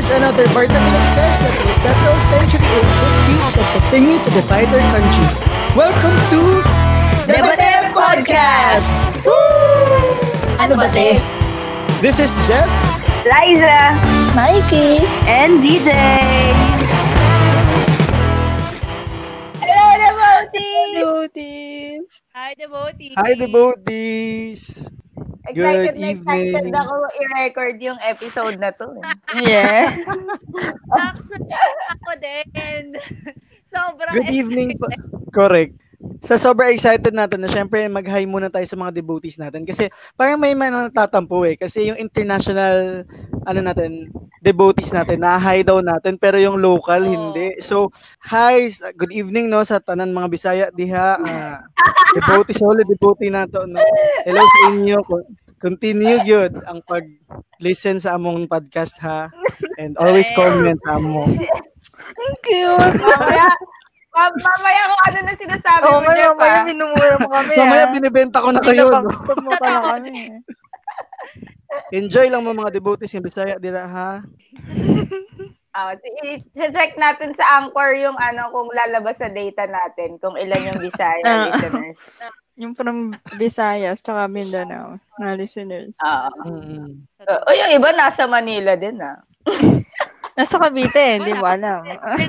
is another particular stage that will settle century-old disputes that continue to divide our country. Welcome to Debate Podcast! Ano ba, te? This is Jeff. Liza, Mikey, and DJ. Hello, devotees! Devotees. Hi, devotees! Hi, devotees! Excited Good na excited evening. ako i-record yung episode na to. Yeah. Actually, ako din. Sobrang Good evening po. Correct. Sa sobrang excited natin na syempre mag-hi muna tayo sa mga devotees natin kasi parang may natatampo kasi yung international devotees natin na-hi daw natin pero yung local hindi. So, hi, good evening no sa tanan mga Bisaya diha. Devotees solid devotee nato no. Hello sa inyo. Continue yun ang pag-listen sa among podcast ha and always comment sa among. Thank you. Mamaya kung ano na sinasabi mo, Jeff, Mamaya minumura mo kami. Mamaya binibenta ko na kayo. No? Pinapag-stop mo pala kami. Enjoy lang mo mga devotees ng Bisaya dira ha. I-check natin sa Anchor yung kung lalabas sa data natin kung ilan yung Bisaya listeners. Yung from Visayas tsaka Mindanao na listeners. O yung iba nasa Manila din Nasa Cavite, hindi mo alam.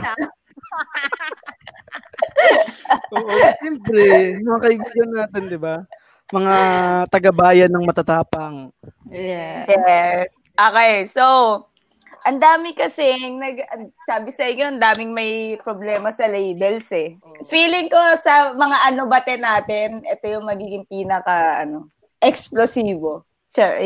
Oo, siyempre, mga kaibigan natin, di ba? Mga taga-bayan ng matatapang. Yeah. Yes. Okay, so, ang dami kasing, sabi sa inyo, ang daming may problema sa labels Feeling ko sa mga bate natin, ito yung magiging pinaka, explosibo. Sure.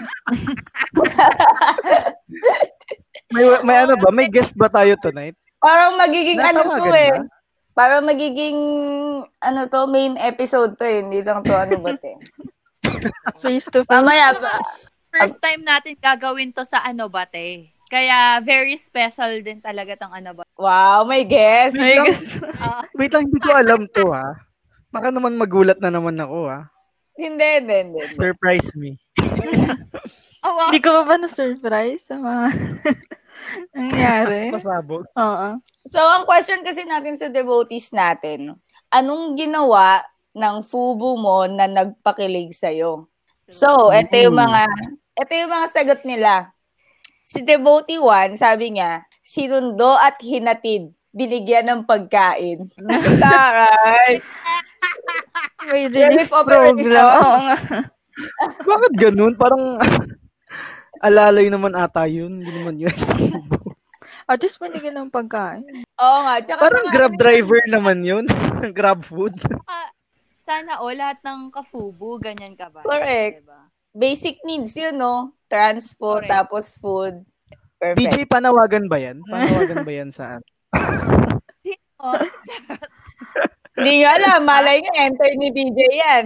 May ano ba? May guest ba tayo tonight? Parang magiging Natawagan to ba? Parang magiging main episode to hindi lang to bate. Face to face. Mamaya ba? First time natin gagawin to sa bate. Kaya very special din talaga tong bate. Wow, may guest. Wait lang, hindi ko alam to ha. Baka naman magulat na naman ako ha. Hindi. Surprise me. Oh, wow. Hindi ko ba na-surprise sa mga nangyari? Pasabog. Oo. So, ang question kasi natin sa devotees natin, anong ginawa ng FUBU mo na nagpakilig sa'yo? So, ito yung mga sagot nila. Si Devotee 1, sabi niya, sinundo at hinatid, binigyan ng pagkain. Taray! May Relief relief operation. program. Oo nga. Bakit ganun? Parang alalay naman ata yun. Hindi naman yun. At least manigyan ng pagkain. Oo nga. Tsaka Parang Grab driver naman yun. Grab food. Sana lahat ng ka-FUBU, ganyan ka ba? Correct. Diba? Basic needs yun, no? Transport, Correct. tapos food. Perfect. DJ, panawagan ba yan? Panawagan ba yan saan? Oh, Hindi nga alam. Malay nga, enter ni DJ yan.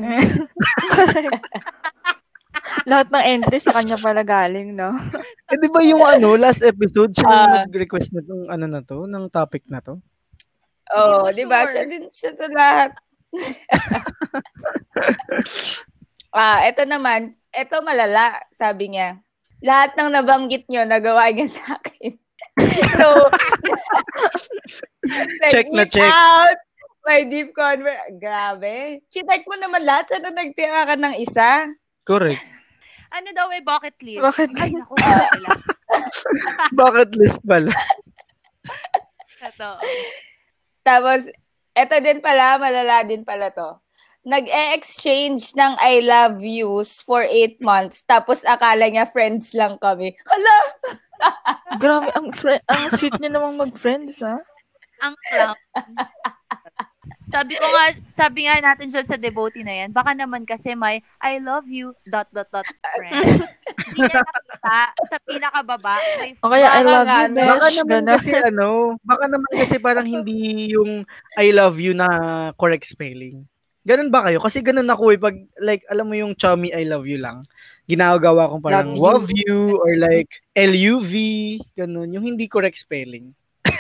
Lahat ng entry sa kanya pala galing, no? Eh, di ba yung last episode, siya yung nag-request na itong, ng topic na to? Oo, Hindi di mo ba? sure. Siya to lahat. Ito naman. Ito malala, sabi niya. Lahat ng nabanggit nyo, nagawa niya sa akin. So, Check na check. Out, my deep Grabe. Chinek mo naman lahat. Sana nagtira ka ng isa? Correct. ano daw bucket list? Bucket Ay, list. naku, sila. Bucket list pala. Ito. Tapos, eto din pala, malala din pala to. Nag-exchange ng I love yous for 8 months. Tapos akala niya friends lang kami. Hala! Grabe, ang sweet niya namang mag-friends, ha? Ang clown. Sabi nga natin siya sa devotee na yan, baka naman kasi may I love you, ... friend. Hindi niya nakita sa pinakababa. May O kaya, I love you, Baka Baka Besh. naman Gano'n. kasi baka naman kasi parang hindi yung I love you na correct spelling. Ganun ba kayo? Kasi ganun ako pag like alam mo yung chummy I love you lang. Ginagawa kong parang love you or like LUV, ganun, yung hindi correct spelling.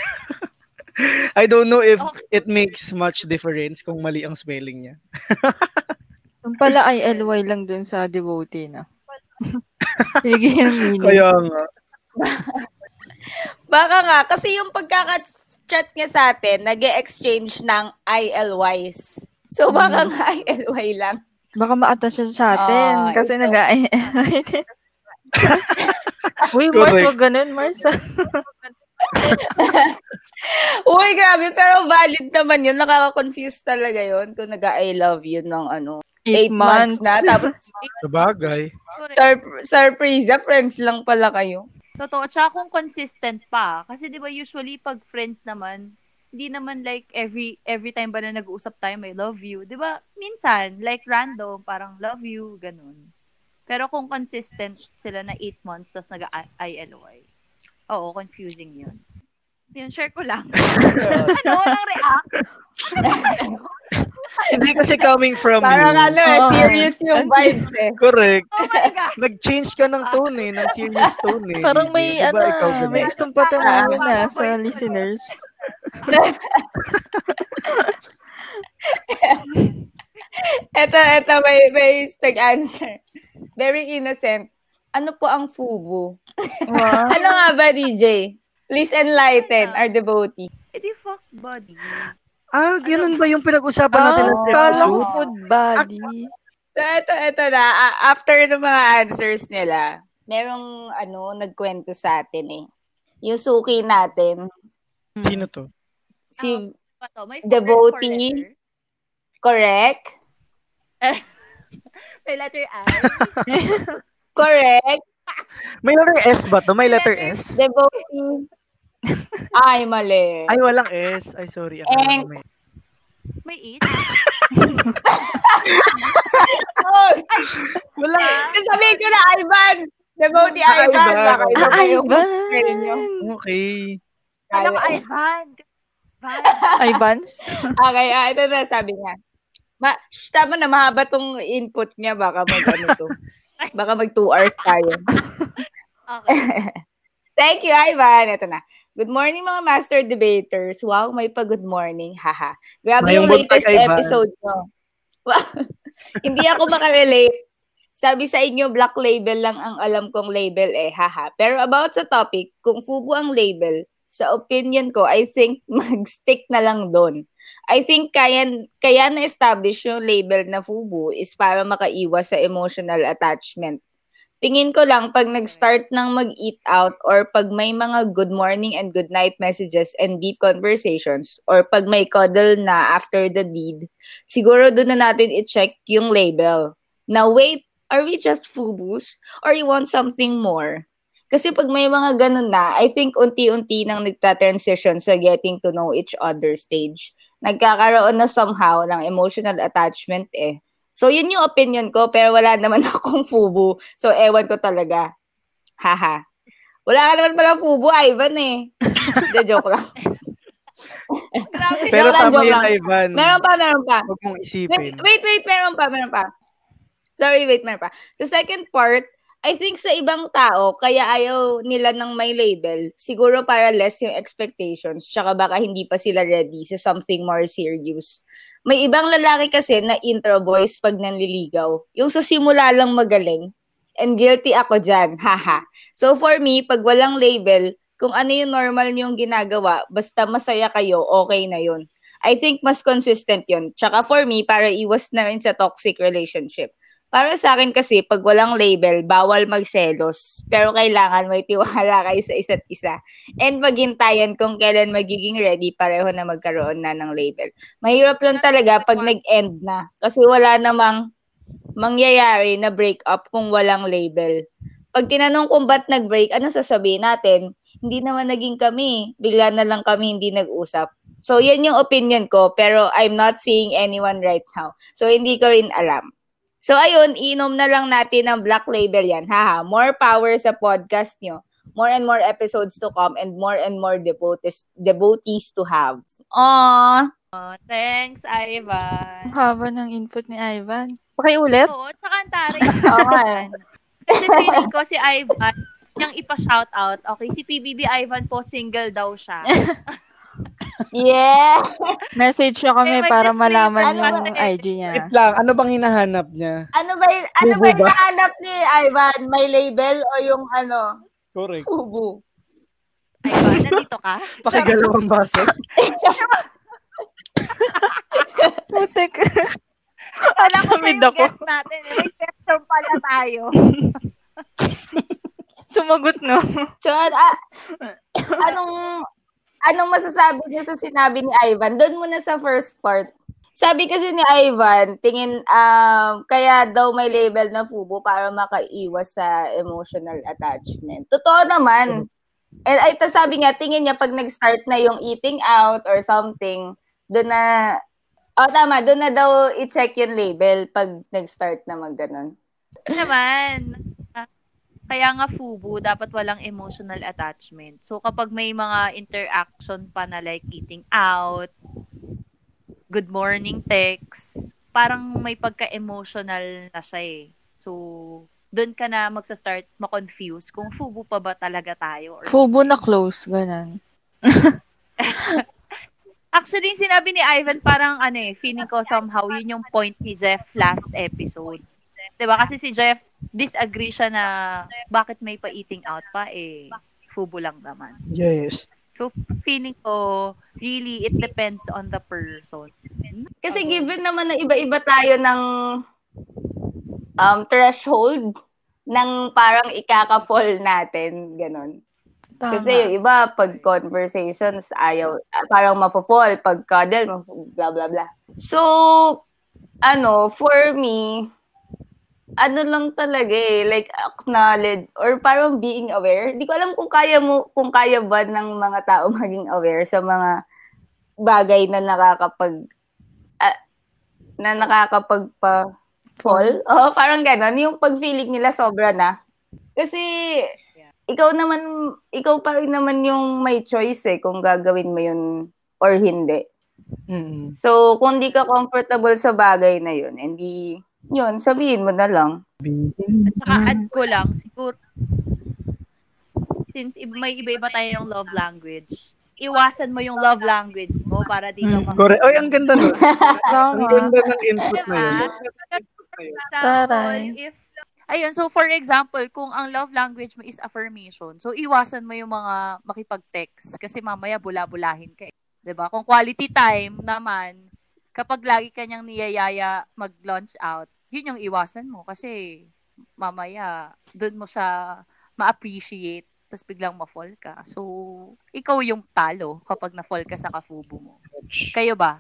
I don't know if it makes much difference kung mali ang spelling niya. Yung pala ILY lang dun sa devotee na. Bigyan ng meaning. Kaya nga. Baka nga, kasi yung pagkaka-chat niya sa atin, nag-exchange ng ILYs. So, baka nga ILY lang. Baka ma-attach siya sa atin. Kasi ito. Uy, Mars, Correct. wag ganun, Mars. Uy, grabe. Pero valid naman yun. Nakaka-confuse talaga yun kung nag-I love you ng 8 8 months months. na. Tapos, Sabagay. surprise, friends lang pala kayo. Totoo. Tsaka kung consistent pa. Kasi di ba usually pag friends naman, hindi naman like every time ba na nag-uusap tayo, I love you. Di ba? Minsan, like random, parang love you, ganun. Pero kung consistent sila na 8 months, tas nag-ILY. Oo, confusing yun. Yun, share ko lang. Walang react? Hindi kasi coming from Parang you. serious yung vibes eh. Correct. Oh my God. Nag-change ka ng tone ng serious tone Parang DJ. may, Diba ikaw ganun? may gustong patunawin Ah, sa voice. listeners. Ito, may answer. Very innocent. Ano po ang FUBU? Wow. Ano nga ba, DJ? Please enlighten our devotee. Di fuck buddy. Ganun ba yung pinag-usapan natin last Kala ko episode? food body. So, ito na. After ng mga answers nila, merong nagkwento sa atin eh. Yung suki natin, Sino to? si Pato, may Devotee. Correct? May letter I. Correct? May letter S ba to? May letter S? Devotee. Ay, mali. Ay, walang S. Ay, sorry. Akala ko may... May it. Walang... Sabihin ko na, Ivan. Devotee Ah, Ivan. Ivan. Baka iba pa yung Ivan. kayo nyo. Okay. Alam ko, Ivan. Ivans? Okay, ito na sabi niya. Tama na, mahaba tong input niya. Baka Baka mag 2 hours tayo. Okay. Thank you, Ivan. Ito na. Good morning, mga master debaters. Wow, may pa-good morning. Haha. Grabe Mayong yung latest buntag, Ivan. episode nyo. Wow. Hindi ako makarelate. Sabi sa inyo, black label lang ang alam kong label eh. Haha. Pero about sa topic, kung FUBU ang label, sa opinion ko, I think mag-stick na lang doon. I think kaya na-establish yung label na FUBU is para makaiwas sa emotional attachment. Tingin ko lang pag nag-start ng mag-eat out or pag may mga good morning and good night messages and deep conversations or pag may cuddle na after the deed, siguro doon na natin i-check yung label. Now wait, are we just FUBUs or you want something more? Kasi pag may mga ganun na, I think unti-unti nang nagta-transition sa getting to know each other stage. Nagkakaroon na somehow ng emotional attachment eh. So, yun yung opinion ko, pero wala naman akong FUBU. So, ewan ko talaga. Haha. Wala ka naman pala FUBU, Ivan eh. Joke lang. Grabe. Pero Joke lang, tama joke yun, lang. Ivan. Meron pa. Huwag mong isipin. Wait, meron pa. Sorry, meron pa. Sa second part, I think sa ibang tao, kaya ayaw nila ng may label, siguro para less yung expectations, tsaka baka hindi pa sila ready sa something more serious. May ibang lalaki kasi na intro boys pag nanliligaw. Yung sa simula lang magaling. And guilty ako dyan. Haha. So for me, pag walang label, kung ano yung normal niyong ginagawa, basta masaya kayo, okay na yun. I think mas consistent yun. Tsaka for me, para iwas na rin sa toxic relationship. Para sa akin kasi, pag walang label, bawal magselos. Pero kailangan may tiwala kayo sa isa't isa. And maghintayan kung kailan magiging ready, pareho na magkaroon na ng label. Mahirap lang talaga pag nag-end na. Kasi wala namang mangyayari na break up kung walang label. Pag tinanong kung ba't nag-break, ano sasabihin natin? Hindi naman naging kami. Bigla na lang kami hindi nag-usap. So, yan yung opinion ko. Pero I'm not seeing anyone right now. So, hindi ko rin alam. So, ayun, inom na lang natin ng black label yan. Haha, more power sa podcast nyo. More and more episodes to come and more devotees to have. Aww. Oh, thanks, Ivan. Ang haba ng input ni Ivan. Pakiulit? Oo, tsaka ang taray. Okay. Kasi feeling ko si Ivan, niyang ipa-shoutout. Okay, si PBB Ivan po, single daw siya. Yeah. Message nyo kami May para disclaimer. malaman Ano yung ba? IG niya. Wait lang, ano bang hinahanap niya? Ano ba Fubu ba? hinahanap ni Ivan? May label o yung Correct. FUBU? Ivan, nandito ka? Pakigalaw ang baso. Putek. Wala ko Lamig yung ako. guest natin. May question pala tayo. Sumagot, no? So, anong masasabi niyo sa sinabi ni Ivan? Doon muna sa first part. Sabi kasi ni Ivan, kaya daw may label na FUBO para makaiwas sa emotional attachment. Totoo naman. And sabi niya, tingin niya pag nag-start na yung eating out or something, doon na daw i-check yung label pag nag-start na mag-ganon. Naman. Kaya nga FUBO, dapat walang emotional attachment. So, kapag may mga interaction pa na like eating out, good morning text, parang may pagka-emotional na siya eh. So, doon ka na magsa-start ma-confuse kung FUBO pa ba talaga tayo. Or Fubo na close, ganun. actually, yung sinabi ni Ivan, parang feeling ko somehow yun yung point ni Jeff last episode. Diba? Kasi si Jeff, disagree siya na bakit may pa-eating out pa FUBO lang naman. Yes. So, feeling ko, really, it depends on the person. Kasi given naman na iba-iba tayo ng threshold ng parang ikaka-fall natin, ganon. Tama. Kasi yung iba, pag conversations, ayaw, parang mafo-fall, pag cuddle, blah, blah, blah. So, for me, lang talaga like acknowledge or parang being aware. Hindi ko alam kung kaya ba ng mga tao maging aware sa mga bagay na nakakapagpa-fall. Parang gano'n. Yung pag-feeling nila sobra na. Kasi ikaw pa rin naman yung may choice kung gagawin mo yun or hindi. Mm-hmm. So, kung di ka comfortable sa bagay na yun, hindi yun, sabihin mo na lang. At saka add ko lang, siguro, since may iba-iba tayong love language, iwasan mo yung love language mo para di ka Correct. Ay, ang ganda nun. Ang Tama. ganda ng input na yun. Example, so for example, kung ang love language mo is affirmation, so iwasan mo yung mga makipag-text kasi mamaya bula-bulahin ka. 'Di ba? Kung quality time naman, kapag lagi ka niyang niyayaya mag-lunch out, yun yung iwasan mo kasi mamaya doon mo siya ma-appreciate tapos biglang ma-fall ka. So, ikaw yung talo kapag na-fall ka sa ka-FUBO mo. Kayo ba?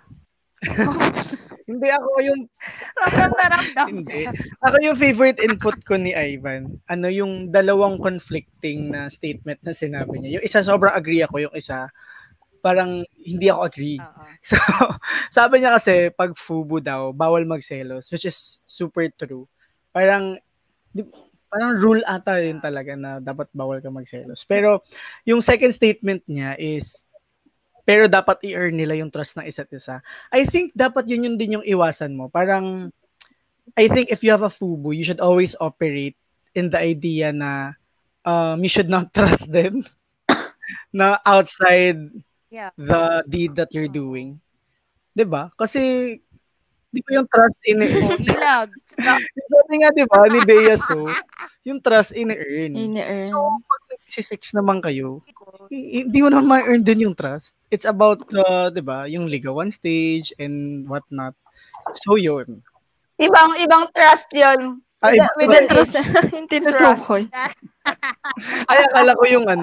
Hindi ako yung Ramdam. hindi. Ako yung favorite input ko ni Ivan. Yung dalawang conflicting na statement na sinabi niya. Yung isa sobrang agree ako, yung isa parang hindi ako agree. So, sabi niya kasi pag FUBO daw, bawal magselos, which is super true. Parang rule ata yun talaga na dapat bawal ka magselos. Pero yung second statement niya is pero dapat i-earn nila yung trust ng isa't isa. I think dapat yun din yung iwasan mo. Parang I think if you have a FUBO, you should always operate in the idea na you should not trust them na outside the deed that you're doing. 'Di ba? Kasi di ba yung trust in-earn? Ilag. Sabi nga, di ba, ni Bea, so, yung trust in-earn. In-earn. So, pag nagsisex naman kayo, hindi mo naman ma-earn din yung trust. It's about, di ba, yung ligawan stage and whatnot. So, yun. Ibang trust yun. With an trust. Yung tinutukoy. Ay, akala ko yung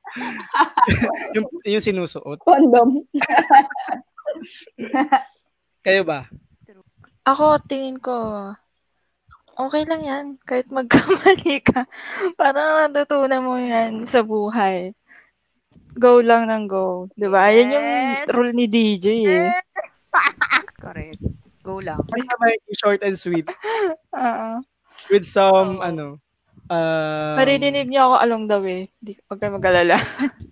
yung sinusuot. Condom. Kayo ba? Ako, tingin ko, okay lang yan. Kahit magkamali ka. Parang natutunan mo yan sa buhay. Go lang ng go. Diba? Ayan yung rule ni DJ Correct. Go lang. Short and sweet. With some, Maririnig niyo ako along the way. Huwag kayo mag-alala.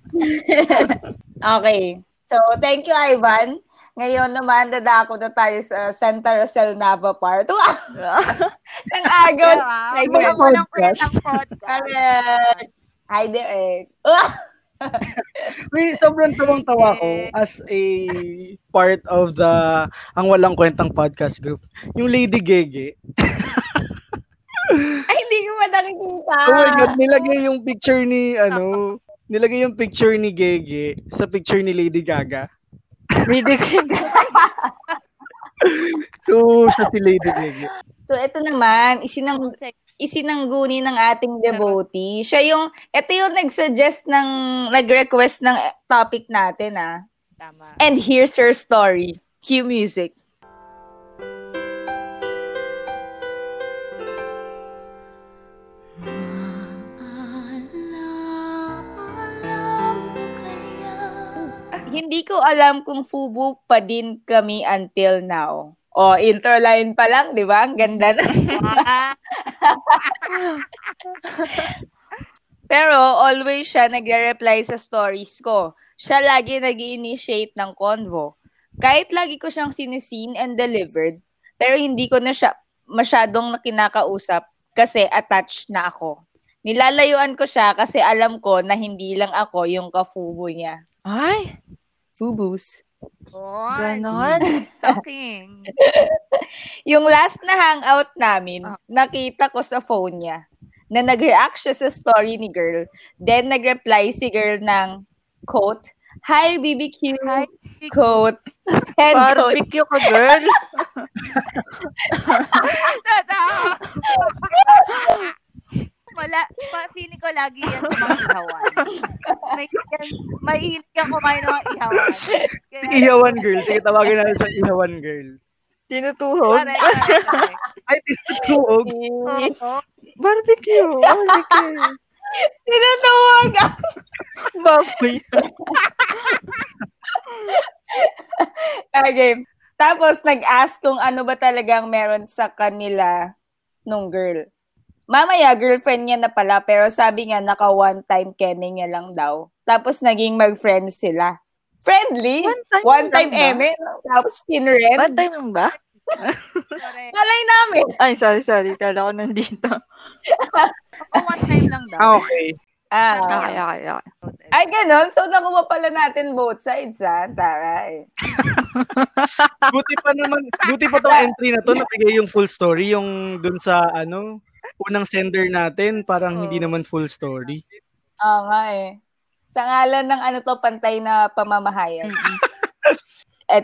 Okay. So, thank you, Ivan. Ngayon naman, dadako na tayo sa Santa Rosel Nava part. Ang agaw. Walang kwentang podcast. Hi there. May sobrang tawang-tawa ko as a part of ang walang kwentang podcast group. Yung Lady Gege. Ay, hindi ko pa nakikita. Oh my God, nilagay yung picture ni nilagay yung picture ni Gege sa picture ni Lady Gaga. Lady Gaga. So, siya si Lady Gege. So, ito naman, isinangguni ng ating devotee. Ito yung nag-request ng topic natin, ah. Tama. And here's her story. Cue music. Hindi ko alam kung fubu pa din kami until now. Intro line pa lang, di ba? Ang ganda na. Pero always siya nagre-reply sa stories ko. Siya lagi nag-initiate ng convo. Kahit lagi ko siyang siniseen and delivered, pero hindi ko na siya masyadong kinakausap kasi attached na ako. Nilalayuan ko siya kasi alam ko na hindi lang ako yung kafubo niya. Ay, Fubus. ganon. Talking. Yung last na hangout namin, nakita ko sa phone niya na nag-react siya sa story ni girl. Then nag-reply si girl ng quote, "Hi BBQ." Hi, Quote. And quote. Barbecue ka, girl. Feeling ko lagi yan sa mga ihawan. May hilig kang kumain ng mga ihawan. Si Ihawan Girl. Sige, tawagan natin siya Ihawan Girl. Tinutuhog. Correct. Ay, tinutuog. Oo. Barbecue. Tinatawag ako. Baboy. Okay. Tapos nag-ask kung ano ba talagang meron sa kanila nung girl. Mamaya, girlfriend niya na pala, pero sabi nga naka one-time keme niya lang daw. Tapos naging mag-friends sila. Friendly? One-time lang ba? eme? Tapos pinrend? One time lang ba? Correct. Malay namin. Ay, sorry. Kala ko nandito. One time lang daw. Okay. Okay. Ay, ganun. So, nakuha pala natin both sides, ha? Taray. Buti pa tong entry na to, nabigay yung full story, yung dun sa, unang sender natin, parang hindi naman full story. Oo nga eh. Sa ngalan ng pantay na pamamahayan. At,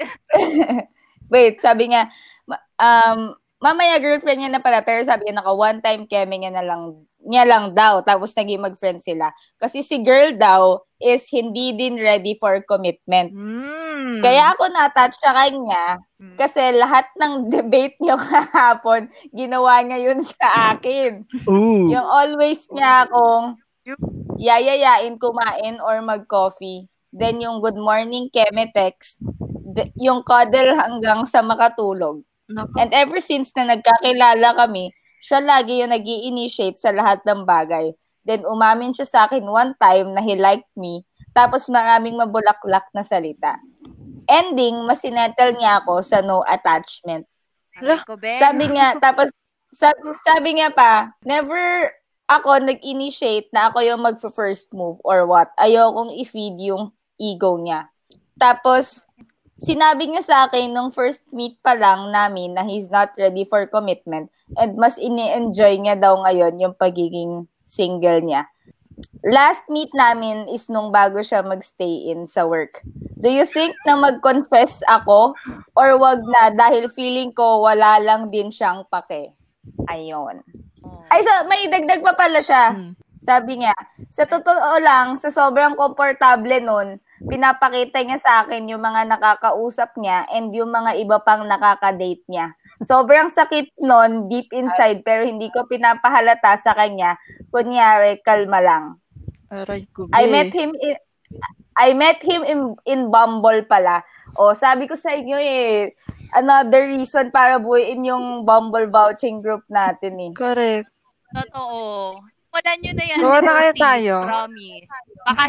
wait, sabi nga, mamaya girlfriend niya na pala, pero sabi niya naka one-time keme niya lang daw, tapos naging mag-friend sila. Kasi si girl daw is hindi din ready for commitment. Kaya ako na-attach sa kanya kasi lahat ng debate niyo kahapon, ginawa niya yun sa akin. Ooh. Yung always niya akong yayayain kumain or mag-coffee. Then yung good morning keme text, yung cuddle hanggang sa makatulog. And ever since na nagkakilala kami, siya lagi yung nag-i-initiate sa lahat ng bagay. Then umamin siya sa akin one time na he liked me, tapos maraming mabulaklak na salita. Ending, masinetel niya ako sa no attachment. Sabi niya pa, never ako nag-initiate na ako yung mag-first move or what. Ayokong i-feed yung ego niya. Tapos, sinabi niya sa akin nung first meet pa lang namin na he's not ready for commitment and mas ini-enjoy niya daw ngayon yung pagiging single niya. Last meet namin is nung bago siya magstay in sa work. Do you think na mag-confess ako or wag na dahil feeling ko wala lang din siyang pake? Ayon. Ay, so may dagdag pa pala siya. Sabi niya, sa totoo lang, sa sobrang komportable nun, pinapakita niya sa akin yung mga nakakausap niya and yung mga iba pang nakaka-date niya. Sobrang sakit nun, deep inside, pero hindi ko pinapahalata sa kanya. Kunyari, kalma lang. Aray ko, I met him in Bumble pala. Sabi ko sa inyo another reason para buuin yung Bumble vouching group natin eh. Correct. Totoo. Simulan nyo na yan. Gawa na kaya Please, tayo. Promise. Baka,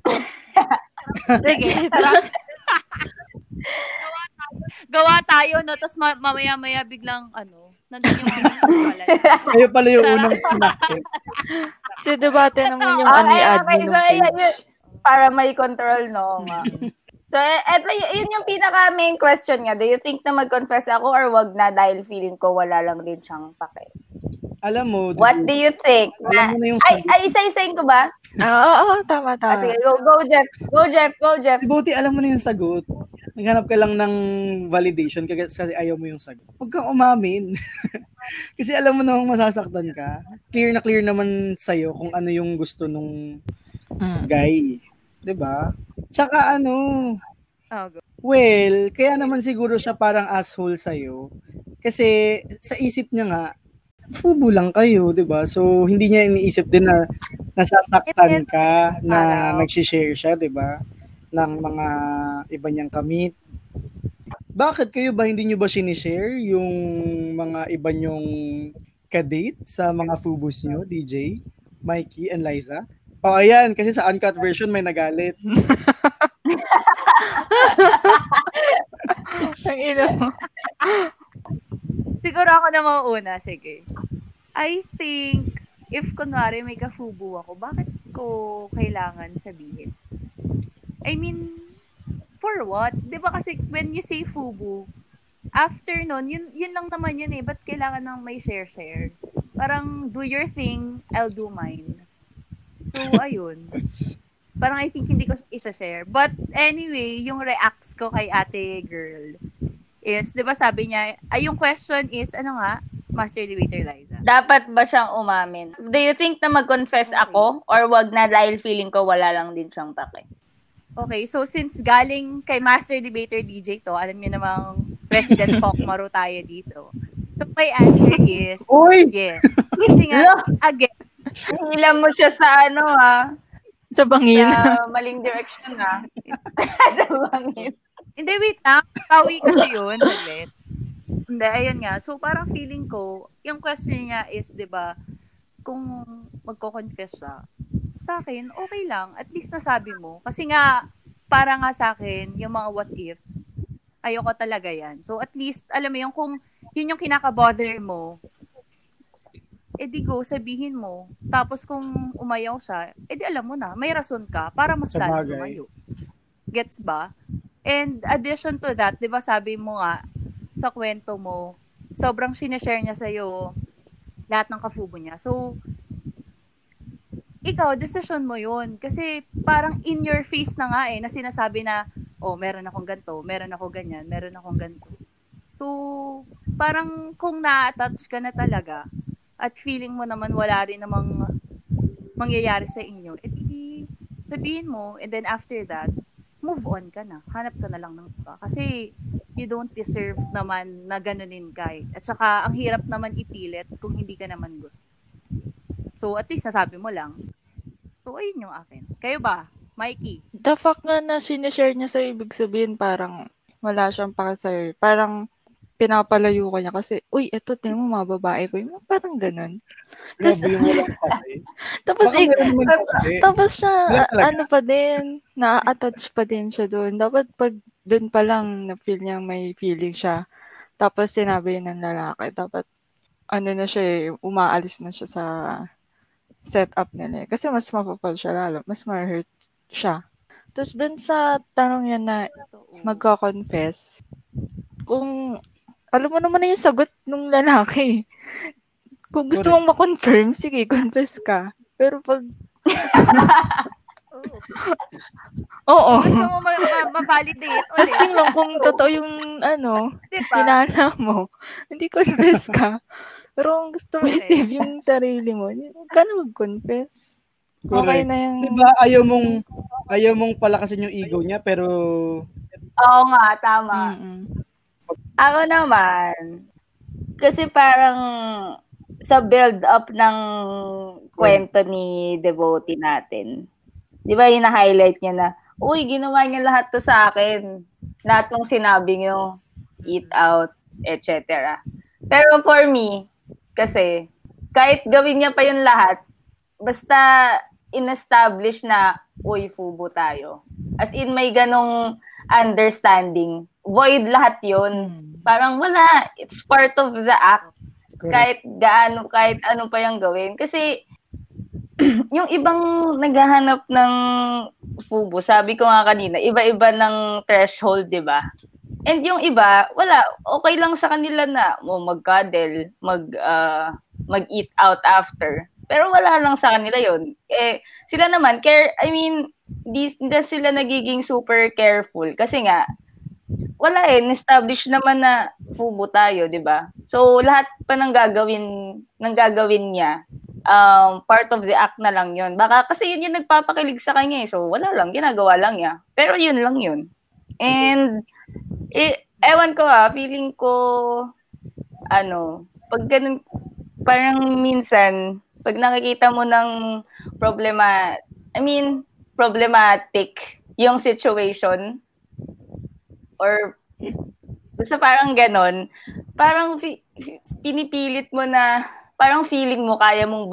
Sige. gawa tayo, no? Tapos mamaya-maya biglang, nandun yung mga pala. Kayo pala yung unang pinakit. Si debate naman yung ani-admin ng page. Para may control, no? So, eto, yun yung pinaka-main question niya. Do you think na mag-confess ako or wag na dahil feeling ko wala lang din siyang pake? Alam mo, What do you think? alam mo na yung Isa-isahin ko ba? Oo, tama. Sige, go Jeff. Go Jeff. Buti alam mo na yung sagot. Naghanap ka lang ng validation kasi ayaw mo yung sagot. Huwag kang umamin. Kasi alam mo namang masasaktan ka. Clear na clear naman sa'yo kung ano yung gusto nung guy. 'Di ba? Tsaka Go. well, kaya naman siguro siya parang asshole sa'yo. Kasi sa isip niya nga, fubo lang kayo, 'di ba? So hindi niya iniisip din na nasasaktan ka, na nagsi-share siya, 'di ba? Ng mga iba niyang kamit. Bakit kayo ba hindi niyo ba sinishare yung mga iba niyong kadate sa mga fubos niyo, DJ, Mikey, and Liza? Oh, ayan, kasi sa uncut version may nagalit. Ang ino mo. Siguro ako na mauuna, sige. I think, if kunwari may kafubo ako, bakit ko kailangan sabihin? I mean, for what? Di ba kasi when you say fubu, after nun, yun lang naman yun eh. Ba't kailangan ng may share-share? Parang, do your thing, I'll do mine. So, ayun. Parang I think hindi ko isa-share. But anyway, yung reacts ko kay ate girl is, di ba sabi niya, yung question is, ano nga, Master Debater Liza? Dapat ba siyang umamin? Do you think na mag-confess ako? Or wag na dahil feeling ko wala lang din siyang pake? Okay, so since galing kay Master Debater DJ to, alam niyo namang President Pokmaro tayo dito. So my answer is, Uy! yes. Kasi nga, again, Hilam mo siya sa Sa bangin. sa maling direction sa bangin. hindi, wait lang. Kawi kasi yun, saglit. Hindi, ayun nga. So parang feeling ko, yung question niya is, di ba, kung magko-confess siya, sa akin, okay lang. At least nasabi mo. Kasi nga, para nga sa akin, yung mga what ifs, ayoko talaga yan. So, at least, alam mo yung kung yun yung kinaka-bother mo, edi go, sabihin mo. Tapos kung umayaw siya, edi alam mo na, may rason ka para mas lalo Sabagay. lumayo. Gets ba? And addition to that, di ba sabi mo nga, sa kwento mo, sobrang sinashare niya sa'yo lahat ng kafubo niya. So, ikaw, decision mo yun. Kasi parang in your face na nga na sinasabi na, oh, meron akong ganito, meron ako ganyan, meron akong ganito. So, parang kung na-attach ka na talaga, at feeling mo naman wala rin namang mangyayari sa inyo, edi sabihin mo, and then after that, move on ka na. Hanap ka na lang ng iba. Kasi you don't deserve naman na ganunin ka eh. At saka, ang hirap naman ipilit kung hindi ka naman gusto. So, at least nasabi mo lang. So, ayun yung akin. Kayo ba? Mikey? The fact nga na sinishare niya sa'yo, ibig sabihin parang wala siyang pake sa'yo. Parang pinapalayo ka niya kasi, uy, eto, tingnan mo mga babae ko. Yung parang ganun. Grabe yung walang pake. Tapos, Baka meron naman pake. tapos siya, Wala talaga. ano pa din, na-attach pa din siya doon. Dapat pag doon pa lang na-feel niya may feeling siya. Tapos sinabi yun ng lalaki. Dapat, na siya umaalis na siya sa setup nila. Kasi mas mapapal siya lalo. Mas ma-hurt siya. Tapos dun sa tanong niya na magko-confess, kung alam mo naman na yung sagot ng lalaki. Kung gusto mong ma-confirm, sige, confess ka. Pero pag oo. Gusto mo ma-validate ulit. Testing lang kung totoo yung Diba? hinala mo. Hindi confess ka. Pero kung gusto mo i-save yung sarili mo, huwag ka na mag-confess. Okay Correct. na yung... Diba, ayaw mong palakasin yung ego niya, pero Oo nga, tama. Mm-mm. Ako naman, kasi parang sa build-up ng kwento ni devotee natin, di ba yung na-highlight niya na, uy, ginawa niya lahat to sa akin. Lahat ng sinabi niyo, eat out, etc. Pero for me, kasi, kahit gawin niya pa yung lahat, basta in-establish na, uy, fubo tayo. As in, may ganong understanding. Void lahat yun. Parang wala. It's part of the act. correct. Kahit ano pa yung gawin. Kasi, yung ibang naghahanap ng fubo, sabi ko nga kanina, iba-iba ng threshold, di ba? And yung iba, wala. Okay lang sa kanila na magkadel, mag-eat out after. Pero wala lang sa kanila yun. Sila naman, hindi sila nagiging super careful. Kasi nga, wala establish naman na fubo tayo, di ba? So, lahat pa ng gagawin niya, part of the act na lang yun. Baka kasi yun yung nagpapakilig sa kanya So, wala lang, ginagawa lang niya. Pero yun lang yun. And, ewan ko feeling ko, pag ganun, parang minsan, pag nakikita mo ng problematic yung situation, or basta parang ganon, parang pinipilit mo na, parang feeling mo kaya mong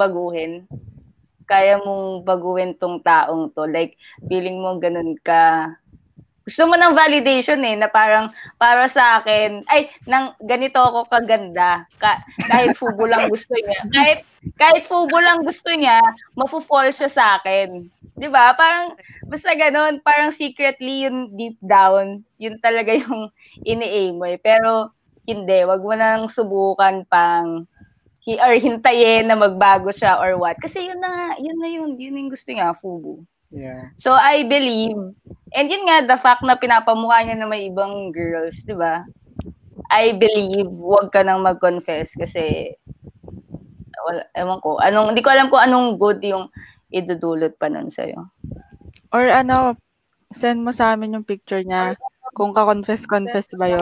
baguhin tong taong to. Like, feeling mo ganon ka. Gusto mo ng validation na parang para sa akin, ganito ako kaganda. Kahit fubo lang gusto niya. Kahit fubo lang gusto niya, mafo-fall siya sa akin. 'Di ba? Parang basta ganoon, parang secretly yun deep down, yun talaga yung ini-aim mo Pero hindi, wag mo nang subukan or hintayin na magbago siya or what. Kasi yun yung gusto niya, fubo. Yeah. So I believe, and yun nga, the fact na pinapamukha niya na may ibang girls, di ba? I believe, wag ka nang mag-confess kasi, ewan ko, hindi ko alam kung anong good yung idudulot pa nun sa'yo. Or send mo sa amin yung picture niya. Kung ka-confess ba yun?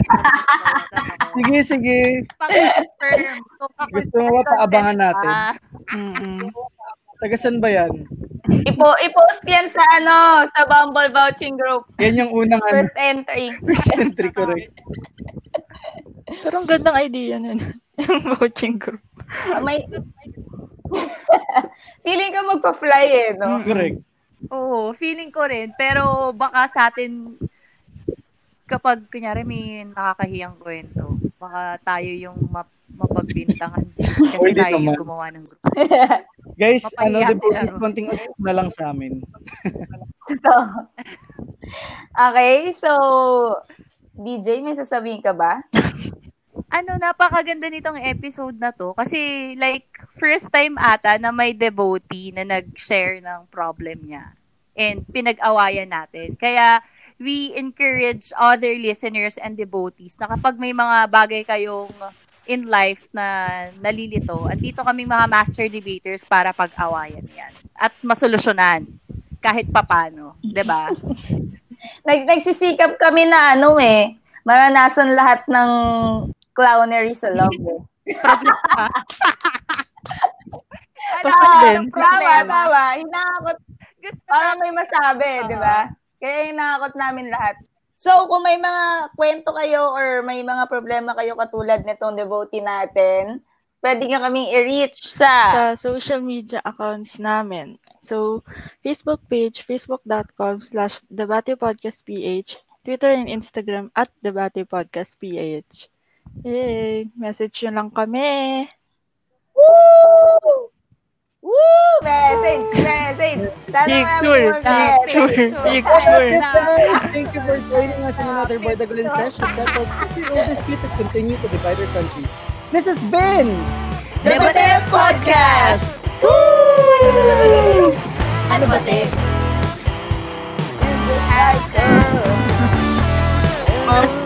Sige. Pag-confirm. Gusto mo ba paabangan natin? Tagasan ba yan? I-post yan sa Bumble vouching group. Yan yung unang First entry. First entry, correct. Pero ang gandang idea nun. Yung vouching group. Feeling ko magpa-fly no? Correct. Oo, feeling ko rin. Pero baka sa atin, kapag kunyari may nakakahiyang kwento, baka tayo yung mapagbintangan. Kasi tayo yung gumawa ng group. Guys, Mapahiya sila. konting na lang sa amin. Okay, so DJ, may sasabihin ka ba? Napakaganda nitong episode na to kasi like first time ata na may devotee na nag-share ng problem niya and pinag-awayan natin. Kaya we encourage other listeners and devotees na kapag may mga bagay kayong in life na nalilito, andito kaming mga master debaters para pag-awayan yan at masolusyonan kahit papano, 'di ba? Nagsisikap kami na maranasan lahat ng clownery sa love. Tama. Hinakot. Parang may masabi, di ba? Kaya hinakot namin lahat. So, kung may mga kwento kayo or may mga problema kayo katulad nitong devotee natin, pwede nyo kaming i-reach sa social media accounts namin. So, Facebook page, facebook.com/debatepodcastph, Twitter and Instagram @debatepodcastph. Yay! Message nyo lang kami. Woo! Woo! Message! Picture. Thank you for joining us in another Bordagulan session. Settles the old dispute that continue to divide our country. This has been the Bate Podcast! Woo! Ano ba, te?